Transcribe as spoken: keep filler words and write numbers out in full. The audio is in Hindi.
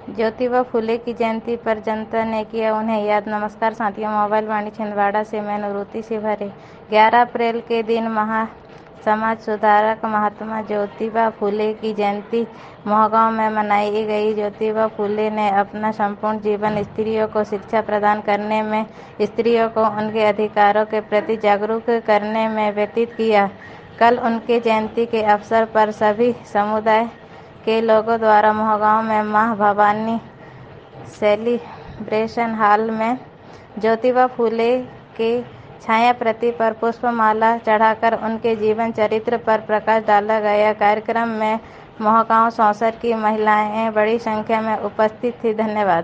ज्योतिबा फुले की जयंती पर जनता ने किया उन्हें याद। नमस्कार साथियों, मोबाइल वाणी छिंदवाड़ा से मैं निवृत्ति से भरे। ग्यारह अप्रैल के दिन महा समाज सुधारक महात्मा ज्योतिबा फुले की जयंती मोहगांव में मनाई गई। ज्योतिबा फुले ने अपना संपूर्ण जीवन स्त्रियों को शिक्षा प्रदान करने में, स्त्रियों को उनके अधिकारों के प्रति जागरूक करने में व्यतीत किया। कल उनके जयंती के अवसर पर सभी समुदाय के लोगों द्वारा मोहगांव में मां भवानी सेलिब्रेशन हॉल में ज्योतिबा फुले के छाया प्रति पर पुष्पमाला चढ़ाकर उनके जीवन चरित्र पर प्रकाश डाला गया। कार्यक्रम में मोहगांव सौंसर की महिलाएं बड़ी संख्या में उपस्थित थी। धन्यवाद।